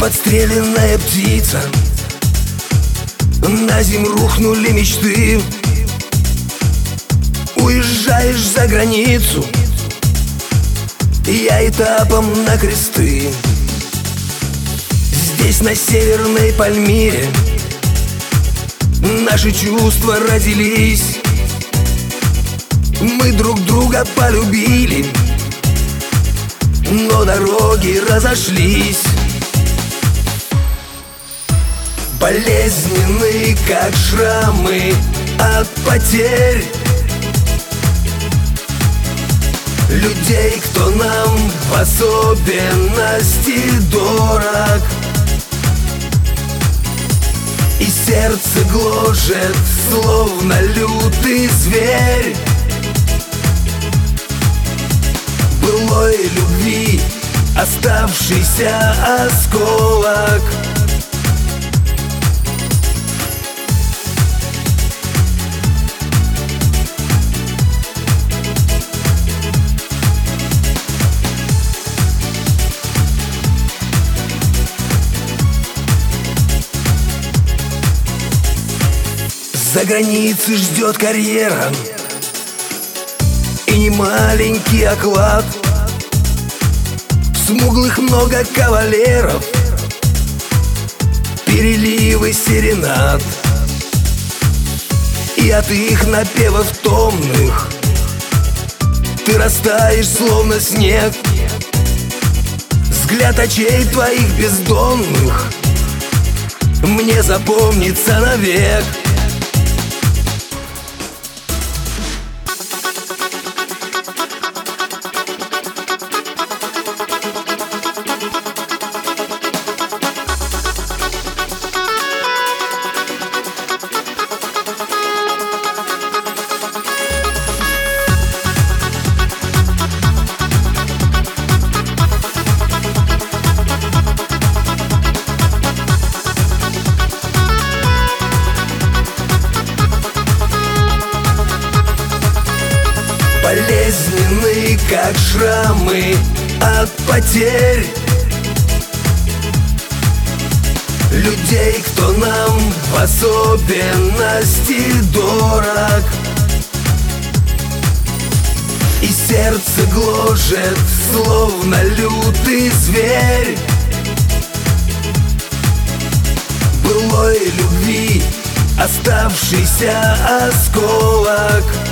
подстреленная птица. На землю рухнули мечты. Уезжаешь за границу, я этапом на кресты. Здесь, на Северной Пальмире, наши чувства родились. Мы друг друга полюбили, но дороги разошлись. Болезненные, как шрамы от потерь людей, кто нам в особенности дорог. И сердце гложет, словно лютый зверь, былой любви оставшийся осколок. За границей ждет карьера и немаленький оклад. В смуглых много кавалеров, переливы серенад. И от их напевов томных ты растаешь, словно снег. Взгляд очей твоих бездонных мне запомнится навек. Болезненные, как шрамы от потерь людей, кто нам в особенности дорог. И сердце гложет, словно лютый зверь, былой любви оставшийся осколок.